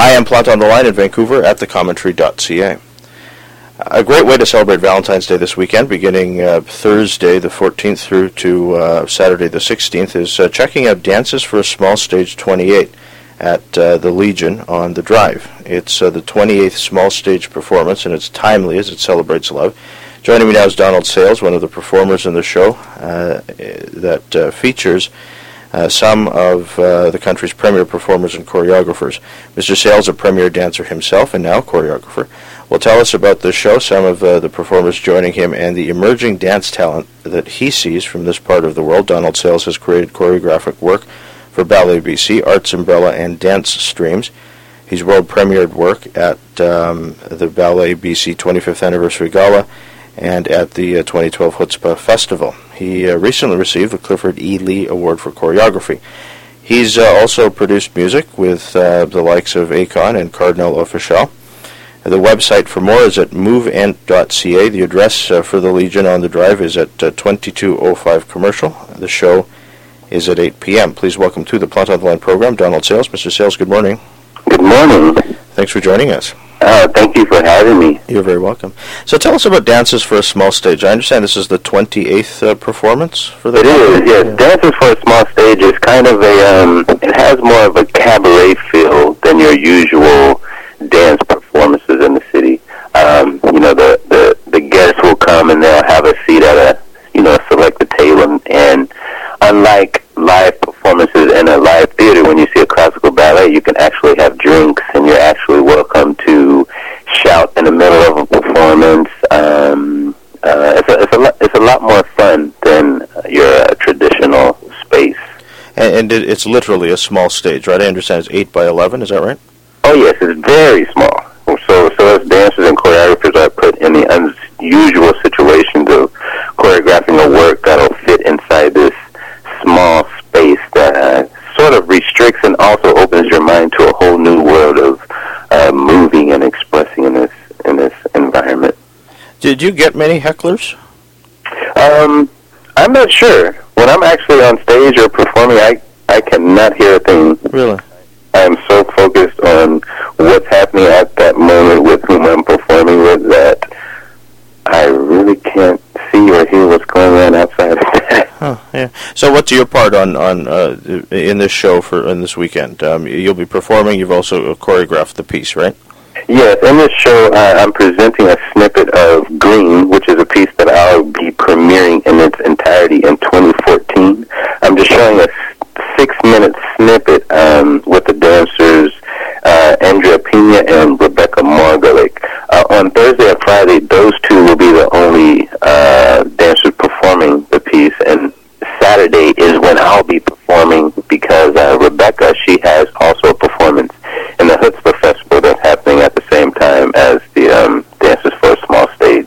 I am Plant on the Line in Vancouver at thecommentary.ca. A great way to celebrate Valentine's Day this weekend, beginning Thursday the 14th through to Saturday the 16th, is checking out Dances for a Small Stage 28 at the Legion on the Drive. It's the 28th small stage performance, and it's timely as it celebrates love. Joining me now is Donald Sales, one of the performers in the show that features some of the country's premier performers and choreographers. Mr. Sales, a premier dancer himself and now choreographer, will tell us about the show, some of the performers joining him, and the emerging dance talent that he sees from this part of the world. Donald Sales has created choreographic work for Ballet BC, Arts Umbrella, and Dance Streams. He's world-premiered work at the Ballet BC 25th Anniversary Gala and at the 2012 Chutzpah Festival. He recently received the Clifford E. Lee Award for Choreography. He's also produced music with the likes of Akon and Cardinal Offishall. The website for more is at moveent.ca. The address for the Legion on the Drive is at 2205 Commercial. The show is at 8 p.m. Please welcome to the Plant on the Line program, Donald Sales. Mr. Sales, good morning. Good morning. Thanks for joining us. Thank you for having me. You're very welcome. So tell us about Dances for a Small Stage. I understand this is the 28th performance for the It is, yes. Yeah. Dances for a Small Stage is kind of it has more of a cabaret feel than your usual dance performances in the city. The guests will come and they'll have a seat at a selected table, and unlike live performances in a live theater, when you see a classical ballet, you can actually have drinks and you're actually welcome to shout in the middle of a performance. It's a lot more fun than your traditional space. And it's literally a small stage, right? I understand it's 8 by 11, is that right? Oh yes, it's very small. So as dancers and choreographers are put in the unusual situations of choreographing a work that'll fit inside this small space that sort of restricts and also opens your mind to a whole new world of moving and expressing in this environment. Did you get many hecklers? I'm not sure. When I'm actually on stage or performing, I cannot hear a thing. Really? I am so focused on what's happening at that moment with whom I'm performing with that I really can't see or hear what's going on outside of that. Huh, yeah. So what's your part on in this show in this weekend? You'll be performing. You've also choreographed the piece, right? Yes, in this show, I'm presenting a snippet of Green, which is a piece that I'll be premiering in its entirety in 2014. I'm just showing a 6-minute snippet with the dancers Andrea Pena and Rebecca Margolick. On Thursday and Friday, those two will be the only dancers performing the piece, and Saturday is when I'll be performing because Rebecca, she has also a performance in the Chutzpah Festival that's happening at the same time as the Dances for a Small Stage.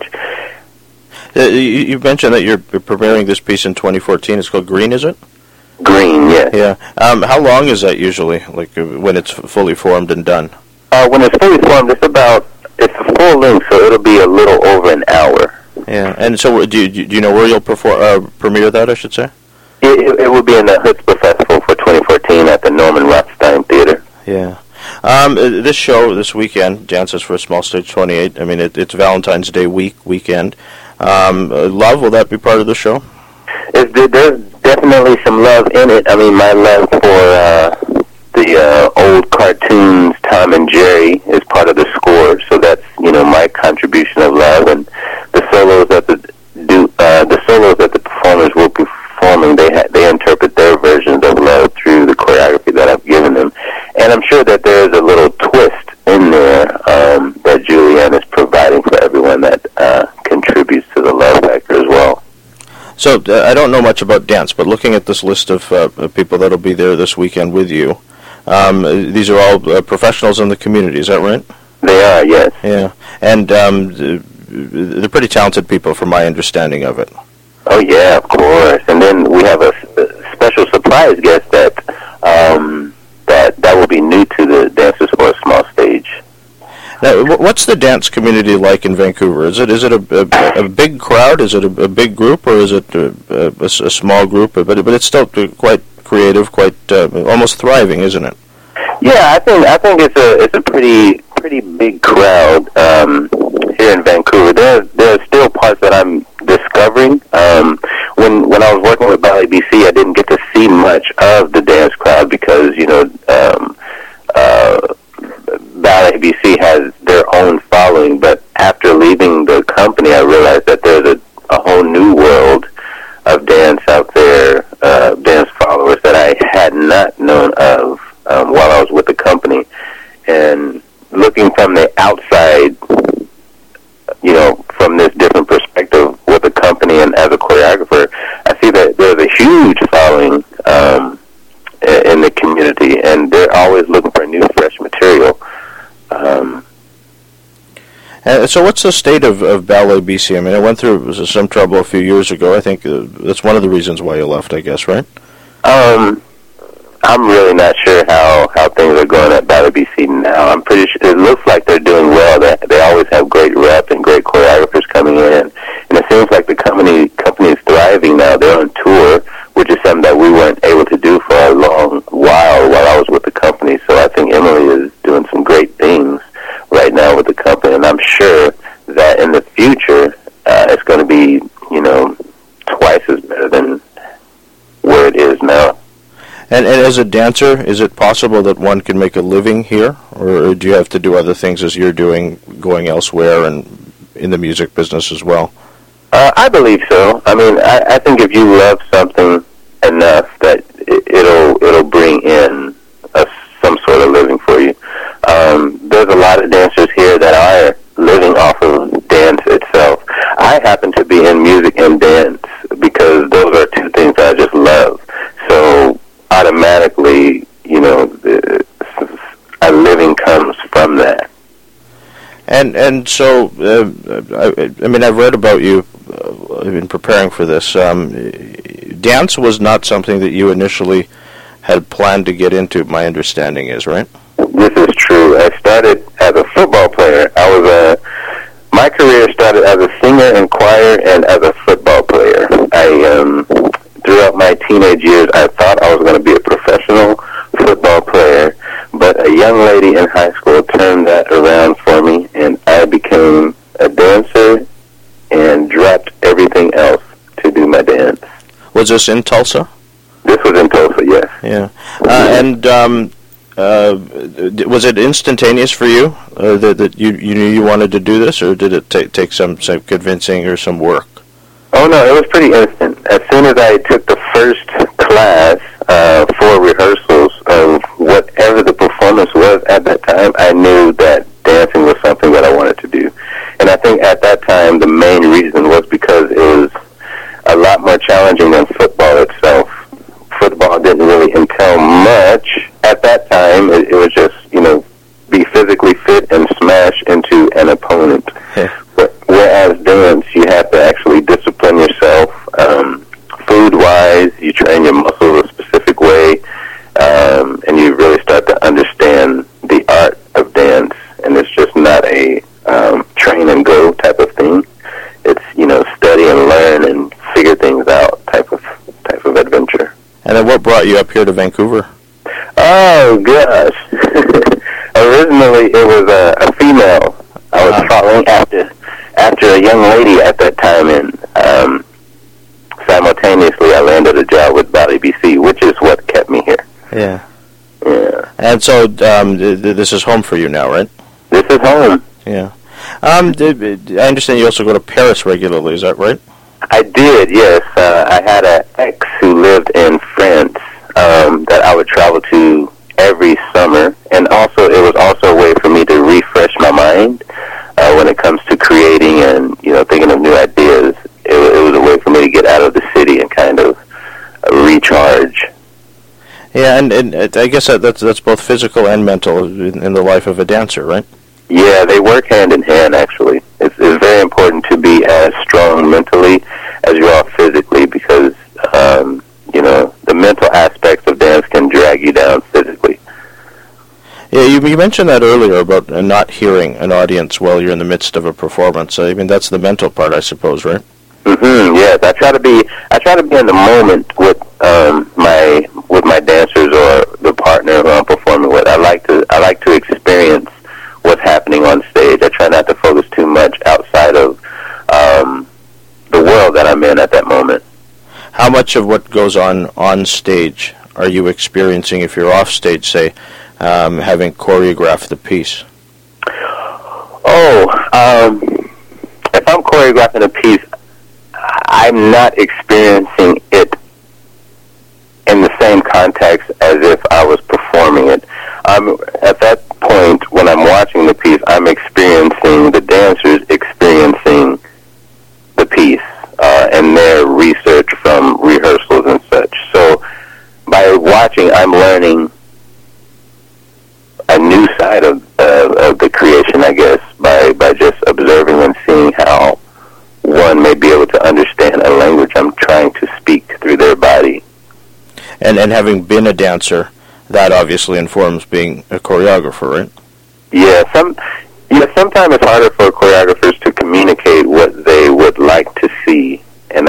You mentioned that you're preparing this piece in 2014. It's called Green, is it? Green, yes. Yeah. How long is that usually, like when it's fully formed and done? When it's fully formed, it's a full length, so it'll be a little over an hour. Yeah. And so do you know where you'll premiere that, I should say? It will be in the Chutzpah Festival for 2014 at the Norman Rothstein Theater. Yeah. This show, this weekend, Dances for a Small Stage 28, I mean, it's Valentine's Day weekend. Love, will that be part of the show? There's definitely some love in it. I mean, my love for the old cartoons, Tom and Jerry, is part of the score, so that's, my contribution of love. And the solos that the performers will be performing, they interpret their versions of love through the choreography that I've given them. And I'm sure that there is a little twist in there that Julianne is providing for everyone that contributes to the love factor as well. So I don't know much about dance, but looking at this list of people that'll be there this weekend with you, these are all professionals in the community, is that right? They are, yes. Yeah, and they're pretty talented people from my understanding of it. Oh, yeah, of course. And then we have a special surprise guest that will be new to the Dances for a Small Stage. Now, what's the dance community like in Vancouver? Is it a big crowd? Is it a big group, or is it a small group? But it's still quite creative, quite almost thriving, isn't it? Yeah, I think it's a pretty big crowd here in Vancouver. There are still parts that I'm discovering. When I was working with Ballet BC, I didn't get to see much of the dance crowd because Ballet BC has their own following. But after leaving the company, I realized that there's a whole new world of dance out there, dance followers that I had not known of while I was with the company. And looking from the outside, from this different perspective with the company and as a choreographer, I see that there's a huge following in the community, and they're always looking for new, fresh material. So what's the state of Ballet BC? I mean, I went through some trouble a few years ago. I think that's one of the reasons why you left, I guess, right? I'm really not sure how things are going at Ballet BC now. I'm pretty sure it looks like they're doing well. They always have great reps and great choreographers coming in, and it seems like the company is thriving now. They're on tour, which is something that we weren't able to do for a long while I was with the company. So I think Emily is doing some great things right now with the company, and I'm sure that in the future it's going to be twice as better than where it is now. And as a dancer, is it possible that one can make a living here, or do you have to do other things as you're doing, going elsewhere and in the music business as well? I believe so. I mean, I think if you love something enough that it'll bring in some sort of living for you. There's a lot of dancers here that are living off of dance itself. I happen to be in music and dance because those are two things that I just love. So automatically, a living comes from that. And so, I mean, I've read about you in preparing for this. Dance was not something that you initially had planned to get into, my understanding is, right? This is true. I started as a football player. My career started as a singer in choir and as a football player. Throughout my teenage years, I thought I was going to be a professional football player, but a young lady in high school turned that around for me, and I became a dancer and dropped everything else to do my dance. Was this in Tulsa? This was in Tulsa, yes. Yeah. Was it instantaneous for you that you knew you wanted to do this, or did it take some convincing or some work? Oh, no, it was pretty instant. As soon as I took the first class for rehearsals of whatever the performance was at that time, I knew that dancing was something that I wanted to do. And I think at that time the main reason was because it was a lot more challenging than football itself. Football didn't really entail much at that time. It was just, be physically fit and smash into an opponent. But whereas dance, you have to actually discipline yourself. Food-wise, you train your muscles a specific way, and you really start to understand the art of dance. And it's just not a train and go type of thing. It's study and learn and figure things out type of adventure. And then what brought you up here to Vancouver? Oh gosh! Originally, it was a female. I was following after a young lady at that time, and simultaneously, I landed a job with Ballet BC, which is what kept me here. Yeah. Yeah. And so, this is home for you now, right? This is home. Yeah. I understand you also go to Paris regularly. Is that right? I did, yes. I had an ex who lived in France that I would travel to every summer, and also it was also a way for me to refresh my mind when it comes to creating and thinking of new ideas. It was a way for me to get out of the city and kind of recharge. Yeah, and I guess that's both physical and mental in the life of a dancer, right? Yeah, they work hand in hand, actually. It's very important to be as strong mentally as you are physically because, the mental aspects of dance can drag you down physically. Yeah, you mentioned that earlier about not hearing an audience while you're in the midst of a performance. I mean, that's the mental part, I suppose, right? Mm-hmm. Yes, I try to be in the moment with my dancers or the partner who I'm performing with. much of what goes on stage are you experiencing if you're off stage, say, having choreographed the piece? If I'm choreographing a piece, I'm not experiencing it in the same context as if I was performing it. At that point, when I'm watching the piece, I'm experiencing the dancers experiencing the piece and their research from rehearsals and such. So by watching, I'm learning a new side of the creation, I guess, by just observing and seeing how one may be able to understand a language I'm trying to speak through their body. And having been a dancer, that obviously informs being a choreographer, right? Yeah, sometimes it's harder for choreographers to communicate what they would like to see, and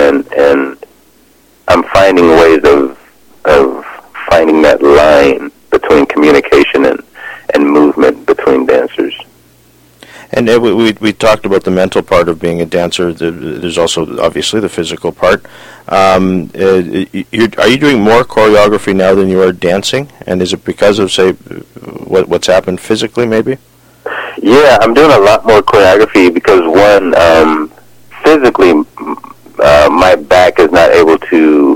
I'm finding ways of finding that line between communication and movement between dancers. And we talked about the mental part of being a dancer. There's also obviously the physical part. Are you doing more choreography now than you are dancing? And is it because of, say, what's happened physically, maybe? Yeah, I'm doing a lot more choreography because, one, physically, my back is not able to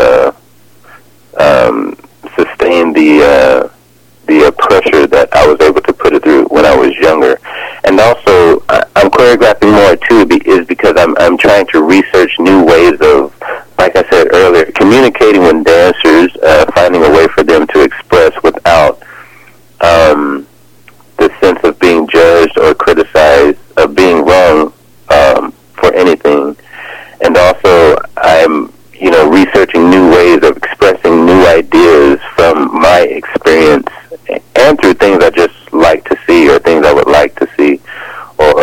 sustain the pressure that I was able to put it through when I was younger. And also, I'm choreographing more, too, is because I'm trying to research new ways of, like I said earlier, communicating with dancers, finding a way for them to express without the sense of being judged or criticized, of being wrong for anything. And also, I'm, researching new ways of expressing new ideas from my experience and through things I just like to see or things I would like to see, or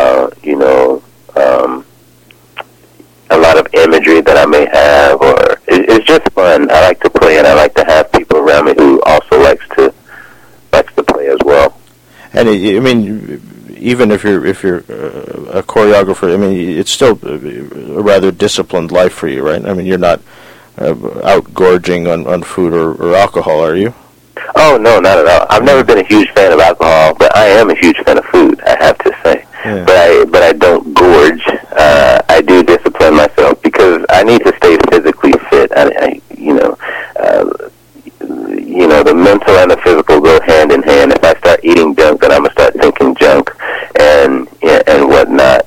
a lot of imagery that I may have, or it's just fun. I like to play, and I like to have people around me who also likes to play as well. And even if you're a choreographer, it's still a rather disciplined life for you, right? You're not out gorging on food or alcohol, are you? Oh, no, not at all. I've never been a huge fan of alcohol, but I am a huge fan of food, I have to say. Yeah. But I don't gorge. I do discipline myself because I need to stay physically fit. The mental and the physical go hand in hand. If I start eating junk, then I'm gonna start thinking junk and whatnot.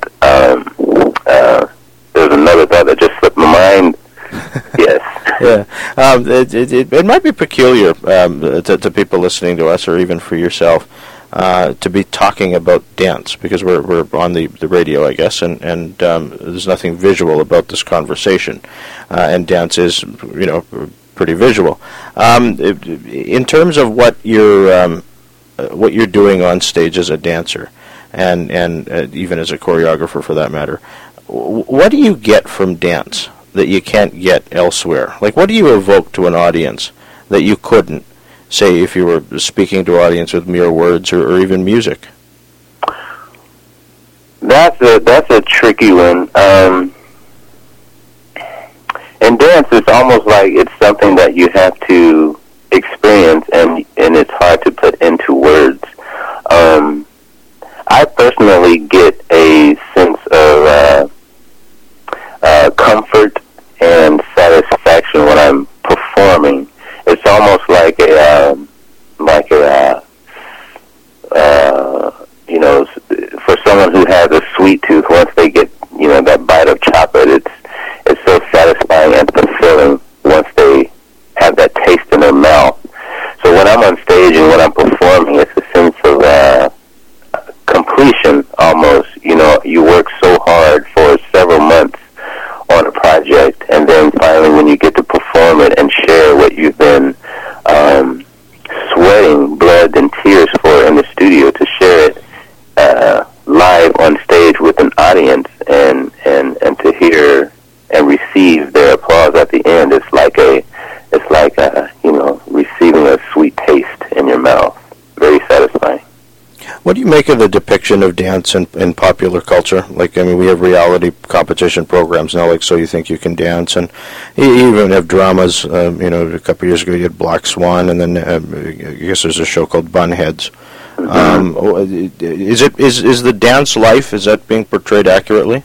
There's another thought that just slipped my mind. Yes. Yeah. It might be peculiar to people listening to us, or even for yourself, to be talking about dance, because we're on the radio, I guess, and there's nothing visual about this conversation, and dance is, pretty visual. In terms of what you're doing on stage as a dancer, and even as a choreographer for that matter, what do you get from dance that you can't get elsewhere? Like, what do you evoke to an audience that you couldn't, say, if you were speaking to an audience with mere words or even music? That's a tricky one. In dance, it's almost like it's something that you have to experience, and it's hard to put into words. I personally get a sense of comfort and satisfaction when I'm performing. It's almost like for someone who has a sweet tooth, once they get that bite of chocolate, it's so satisfying and fulfilling once they have that taste in their mouth. So when I'm on stage and when I'm performing, it's a sense of completion almost. You work so hard for several months on a project, and then finally when you get to perform it and share what you've been sweating blood and tears for in the studio, to share it live on stage with an audience and to hear and receive their applause at the end, it's like receiving a sweet taste in your mouth. Very What do you make of the depiction of dance in popular culture? Like, I mean, we have reality competition programs now, like So You Think You Can Dance, and you even have dramas. A couple of years ago you had Black Swan, and then I guess there's a show called Bunheads. Is the dance life, is that being portrayed accurately?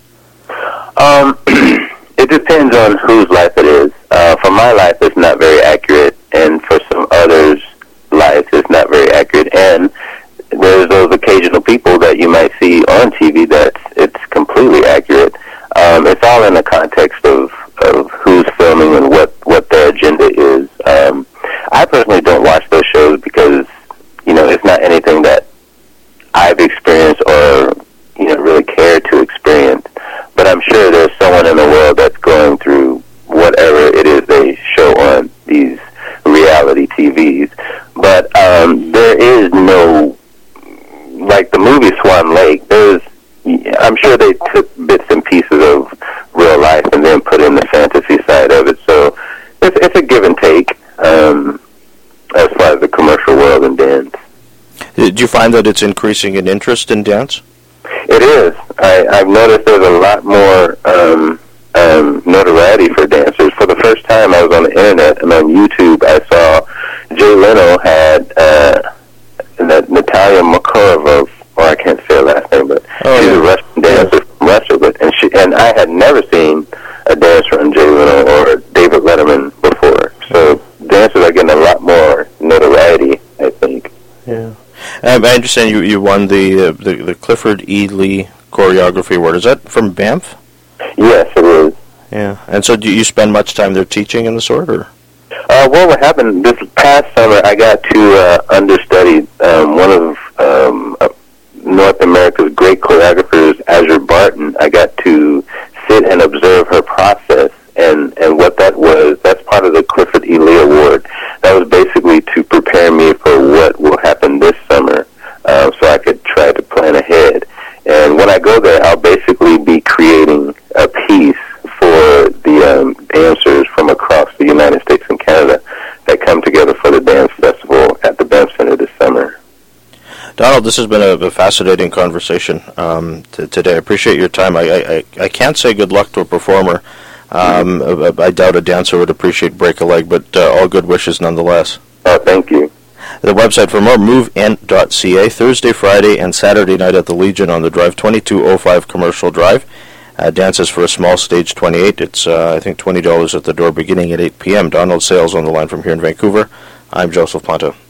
It depends on whose life it is. For my life, it's not very accurate, and for some others' life, it's not very accurate. And there's those occasional people that you might see on TV that it's completely accurate. It's all in the context of who's filming and what their agenda is. I personally don't watch those shows because, it's not anything that I've experienced or, really care to experience. But I'm sure there's someone in the world that's going through whatever it is they show on these reality TVs. But there is no, like the movie Swan Lake, I'm sure they took bits and pieces of real life and then put in the fantasy side of it. So it's a give and take as far as the commercial world and dance. Do you find that it's increasing in interest in dance? It is. I've noticed there's a lot more notoriety for dancers. For the first time, I was on the internet and on YouTube, I saw Jay Leno had Natalia Makarova, or I can't say her last name, but she's a Russian dancer from Russia. And I had never seen a dance from Jay Leno or David Letterman before. So dancers are getting a lot more notoriety, I think. Yeah. I understand you won the Clifford E. Lee Choreography Award. Is that from Banff? Yes, it is. Yeah. And so do you spend much time there teaching in the sort, or? Well, what happened this past summer, I got to understudy one of North America's great choreographers, Azure Barton. I got to sit and observe her process, and what that was, that's part of the Clifford E. Lee Award. That was basically to prepare me for what will happen this summer, so I could try to plan ahead. And when I go there, I'll basically be creating a piece for the dancers from across the United States and Canada that come together for the dance festival at the Banff Center this summer. Donald, this has been a fascinating conversation today. I appreciate your time. I can't say good luck to a performer. I doubt a dancer would appreciate Break a Leg, but all good wishes nonetheless. Oh, thank you. The website for more, moveint.ca, Thursday, Friday, and Saturday night at the Legion on the Drive, 2205 Commercial Drive. Dances for a small stage 28. It's, I think, $20 at the door beginning at 8 p.m. Donald Sales on the line from here in Vancouver. I'm Joseph Ponta.